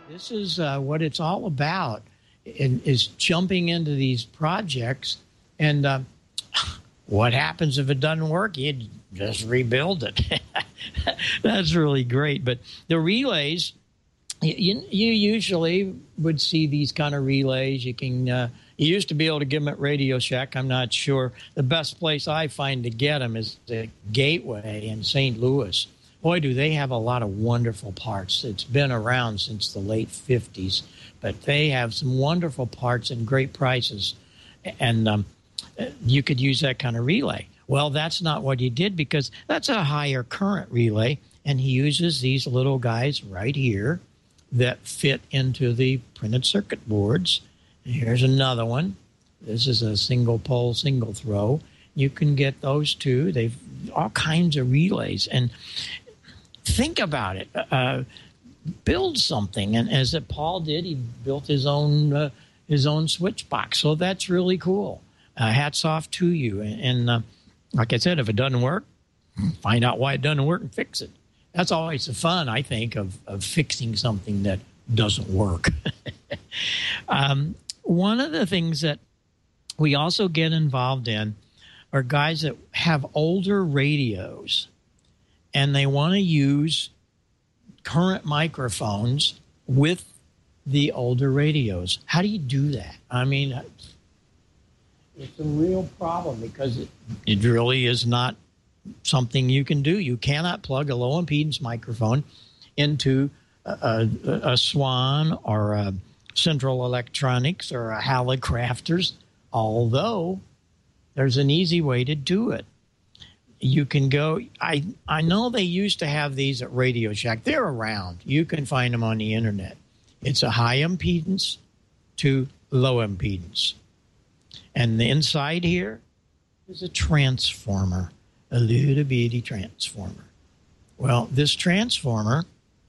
This is what it's all about, is jumping into these projects. And what happens if it doesn't work? You just rebuild it. That's really great. But the relays, you usually would see these kind of relays. You can you used to be able to get them at Radio Shack. I'm not sure. The best place I find to get them is the Gateway in St. Louis. Boy, do they have a lot of wonderful parts. It's been around since the late 50s, but they have some wonderful parts and great prices. And you could use that kind of relay. Well, that's not what he did, because that's a higher current relay, and he uses these little guys right here that fit into the printed circuit boards. And here's another one. This is a single pole, single throw. You can get those too. They've all kinds of relays. And think about it. Build something. And as Paul did, he built his own switch box. So that's really cool. Hats off to you. And like I said, if it doesn't work, find out why it doesn't work and fix it. That's always the fun, I think, of fixing something that doesn't work. One of the things that we also get involved in are guys that have older radios, and they want to use current microphones with the older radios. How do you do that? I mean, it's a real problem, because it really is not something you can do. You cannot plug a low impedance microphone into a Swan or a Central Electronics or a Hallicrafters, although there's an easy way to do it. You can go, I know they used to have these at Radio Shack. They're around. You can find them on the internet. It's a high impedance to low impedance. And the inside here is a transformer, a little bitty transformer. Well, this transformer,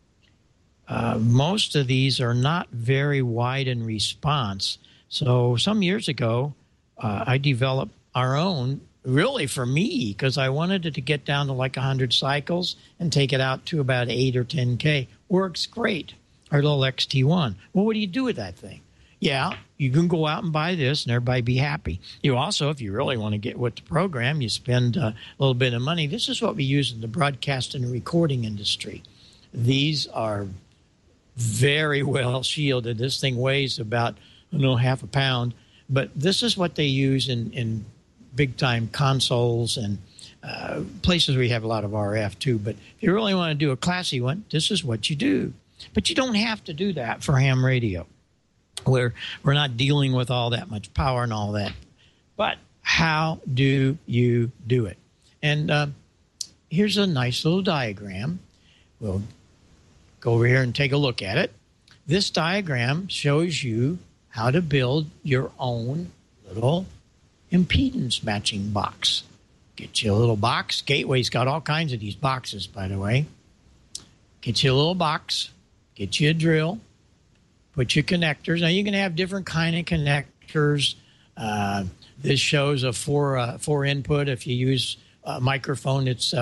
most of these are not very wide in response. So some years ago, I developed our own, really for me, because I wanted it to get down to like 100 cycles and take it out to about 8 or 10K. Works great. Our little XT1. Well, what do you do with that thing? Yeah, you can go out and buy this and everybody be happy. You also, if you really want to get with the program, you spend a little bit of money. This is what we use in the broadcast and recording industry. These are very well shielded. This thing weighs about, half a pound. But this is what they use in big-time consoles and places where you have a lot of RF, too. But if you really want to do a classy one, this is what you do. But you don't have to do that for ham radio, where we're not dealing with all that much power and all that. But how do you do it? And here's a nice little diagram. We'll go over here and take a look at it. This diagram shows you how to build your own little impedance matching box. Get you a little box. Gateway's got all kinds of these boxes, by the way. Get you a little box. Get you a drill. Put your connectors. Now, you can have different kind of connectors. This shows a four input. If you use a microphone, it's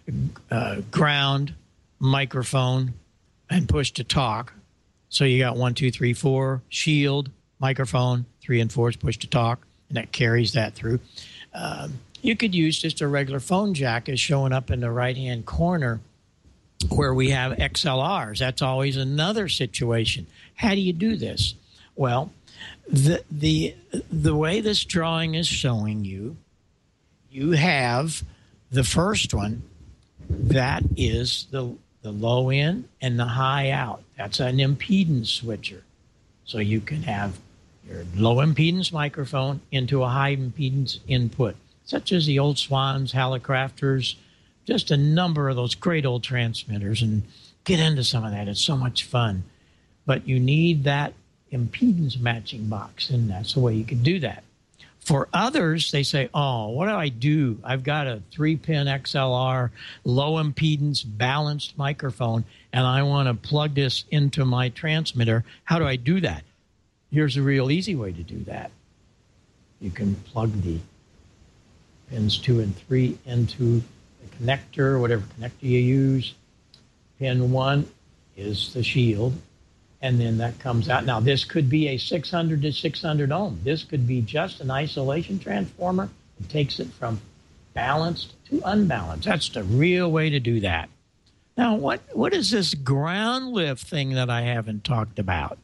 ground, microphone, and push to talk. So you got 1, 2, 3, 4, shield, microphone, 3 and 4 is push to talk, and that carries that through. You could use just a regular phone jack as showing up in the right-hand corner where we have XLRs. That's always another situation. How do you do this? Well, the way this drawing is showing you, you have the first one. That is the low in and the high out. That's an impedance switcher. So you can have your low impedance microphone into a high impedance input, such as the old Swans, Hallicrafters, just a number of those great old transmitters, and get into some of that. It's so much fun. But you need that impedance matching box, and that's the way you can do that. For others, they say, oh, what do I do? I've got a 3-pin XLR, low impedance, balanced microphone, and I want to plug this into my transmitter. How do I do that? Here's a real easy way to do that. You can plug the pins 2 and 3 into the connector, whatever connector you use. Pin 1 is the shield. and then that comes out. Now, this could be a 600 to 600 ohm. This could be just an isolation transformer. It takes it from balanced to unbalanced. That's the real way to do that. Now, what is this ground lift thing that I haven't talked about?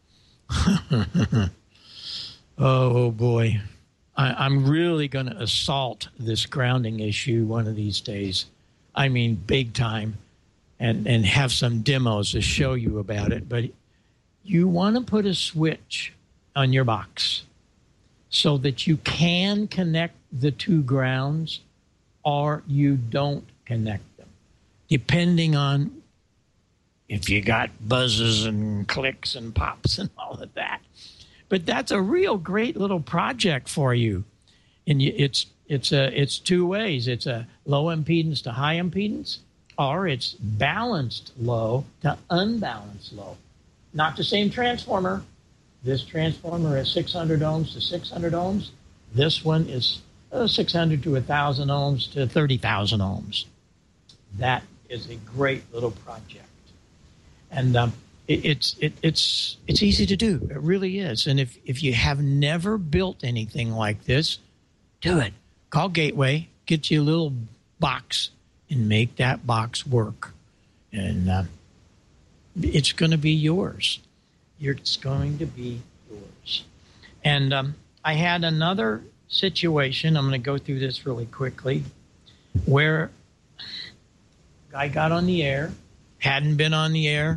Oh, boy. I'm really going to assault this grounding issue one of these days. I mean, big time, and have some demos to show you about it. But you want to put a switch on your box so that you can connect the two grounds, or you don't connect them, depending on if you got buzzes and clicks and pops and all of that. But that's a real great little project for you. And it's two ways. It's a low impedance to high impedance, or it's balanced low to unbalanced low. Not the same transformer. This transformer is 600 ohms to 600 ohms. This one is 600 to 1,000 ohms to 30,000 ohms. That is a great little project. And it's easy to do. It really is. And if you have never built anything like this, do it. Call Gateway, get you a little box, and make that box work. And it's going to be yours. It's going to be yours. And I had another situation. I'm going to go through this really quickly, where a guy got on the air, hadn't been on the air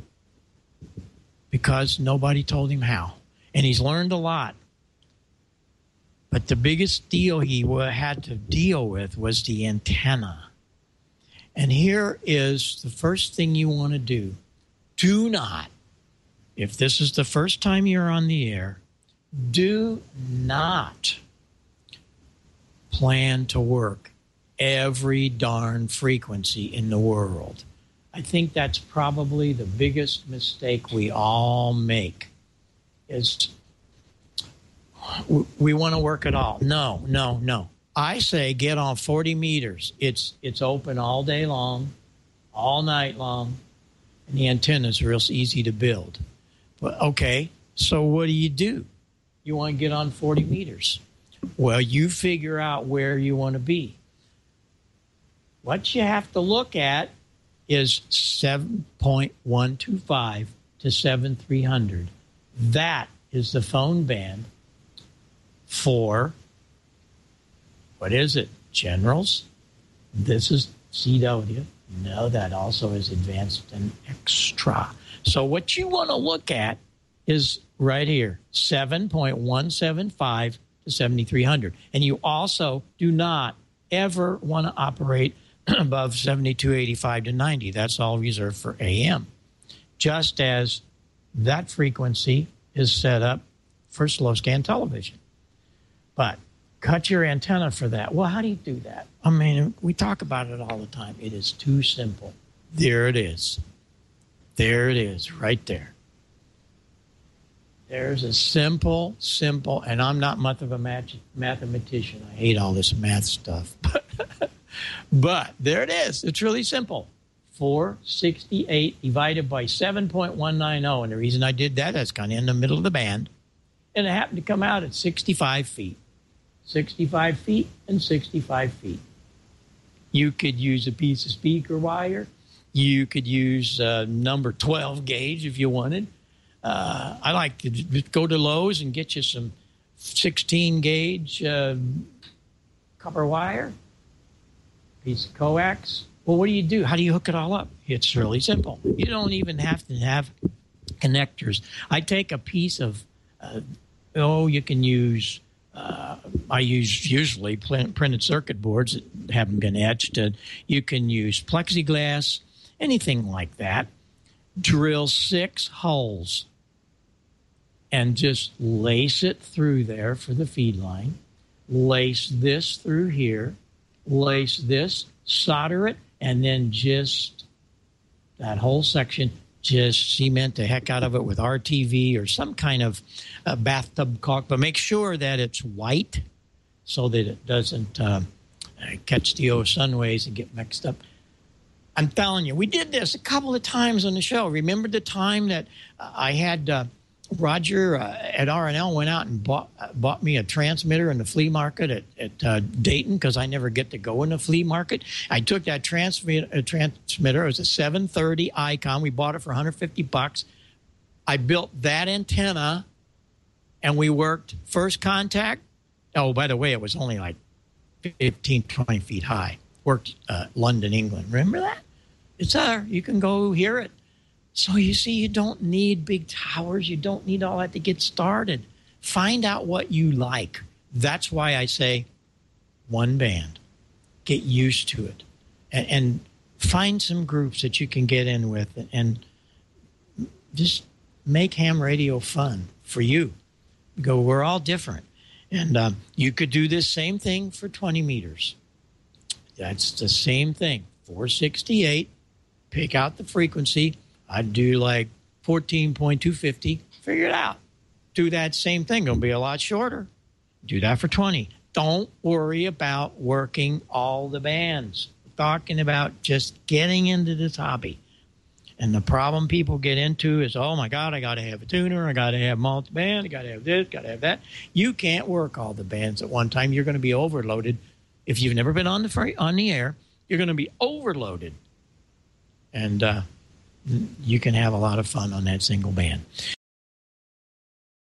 because nobody told him how. And he's learned a lot. But the biggest deal he had to deal with was the antenna. And here is the first thing you want to do. Do not, if this is the first time you're on the air, do not plan to work every darn frequency in the world. I think that's probably the biggest mistake we all make, is we want to work it all. No. I say get on 40 meters. It's open all day long, all night long, and the antenna is real easy to build. But okay, so what do? You want to get on 40 meters. Well, you figure out where you want to be. What you have to look at is 7.125 to 7,300. That is the phone band for, what is it, generals? This is CW. No, that also is advanced and extra. So what you want to look at is right here, 7.175 to 7,300. And you also do not ever want to operate above 7285 to 90. That's all reserved for AM. Just as that frequency is set up for slow scan television. But cut your antenna for that. Well, how do you do that? I mean, we talk about it all the time. It is too simple. There it is. There it is, right there. There's a simple, and I'm not much of a mathematician. I hate all this math stuff. But there it is. It's really simple. 468 divided by 7.190. And the reason I did that, that's kind of in the middle of the band. And it happened to come out at 65 feet. 65 feet and 65 feet. You could use a piece of speaker wire. You could use number 12 gauge if you wanted. I like to go to Lowe's and get you some 16 gauge copper wire, piece of coax. Well, what do? How do you hook it all up? It's really simple. You don't even have to have connectors. I take a piece of, you can use, I use usually printed circuit boards that haven't been etched. You can use plexiglass, anything like that. Drill 6 holes and just lace it through there for the feed line. Lace this through here. Lace this, solder it, and then just that whole section, just cement the heck out of it with RTV or some kind of bathtub caulk. But make sure that it's white so that it doesn't catch the sun rays and get mixed up. I'm telling you, we did this a couple of times on the show. Remember the time that I had Roger at RNL went out and bought me a transmitter in the flea market at Dayton, because I never get to go in the flea market. I took that transmitter. It was a 730 Icon. We bought it for $150. I built that antenna, and we worked first contact. Oh, by the way, it was only like 15, 20 feet high. Worked London, England. Remember that? It's there. You can go hear it. So you see, you don't need big towers. You don't need all that to get started. Find out what you like. That's why I say one band. Get used to it. And find some groups that you can get in with, and just make ham radio fun for you. Go, we're all different. And you could do this same thing for 20 meters. That's the same thing. 468, pick out the frequency. I'd do like 14.250. Figure it out. Do that same thing. Going to be a lot shorter. Do that for 20. Don't worry about working all the bands. We're talking about just getting into this hobby. And the problem people get into is, oh, my God, I got to have a tuner. I got to have multi-band. I got to have this, got to have that. You can't work all the bands at one time. You're going to be overloaded. If you've never been on the air, you're going to be overloaded. And you can have a lot of fun on that single band.